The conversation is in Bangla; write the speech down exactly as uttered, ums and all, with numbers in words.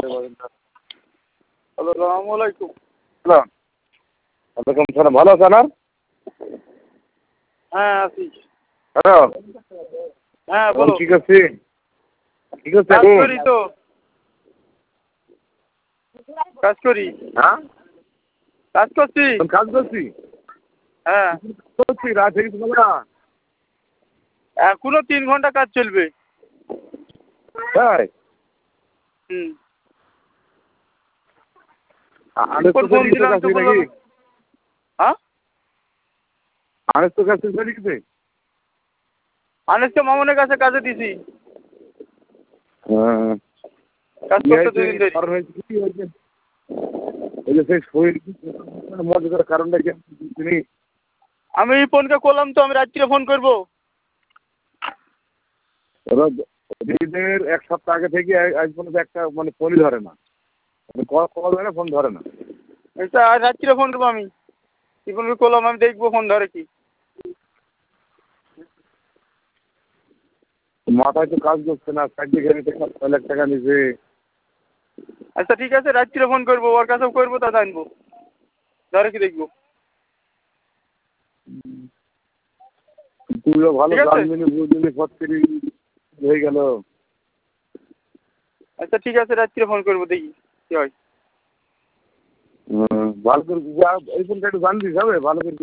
আসসালামু আলাইকুম। ওয়ালাইকুম সালাম, ভালো আছেন? আর হ্যাঁ আছি। হ্যালো, হ্যাঁ বলো। কি করছি? কি করছি কাজ এখন? করি তো, কাজ করি, হ্যাঁ, কাজ করছি। এখন কাজ করছি হ্যাঁ, করছি রাত থেকে তো না। এখনো তিন ঘন্টা কাজ চলবে। তাই হুম। আনেস তো ফোন চলে গেছে দিলাম তো কাছে বললো নাকি? হ্যাঁ, আনেস তো কাছে চলে গেছে। আনেসকে মামুনের কাছে কাজে দিছি। হ্যাঁ, কাজ কি করতে হয়েছে? দুদিন ধরে। কারণ হয়েছে কি হয়েছে? ওই যে সেই শরীর মজা করার কারণটা কি তিনি? আমি ফোনকে করলাম তো, আমি রাত্রিরে ফোন করবো। ওরা দিনের এক সপ্তাহ আগে থেকে আজ পর্যন্ত একটা মানে ফোনই ধরে না, কল কল ধরে না, ফোন ধরে না। আচ্ছা আজ রাত্রিরে ফোন করবো আমি। কি ফোন করলাম, আমি দেখবো ফোন ধরে কি। মাথায় তো কাজ করছে না, চাকরি খেতে সাত লাখ টাকা নিছে। আচ্ছা ঠিক আছে, রাত্রিরে ফোন করবো, ওর কাছেও করবো, তা জানবো ধরে কি দেখবো। তুইও ভালো ঠিক আছে। জানবি বুঝবি ফটকিরি হয়ে গেল। আচ্ছা ঠিক আছে, রাত্রিরে ফোন করবো, দেখি কি হয়। ভালো করে এই ফোনটা একটু জানবি, যাবে ভালো করে।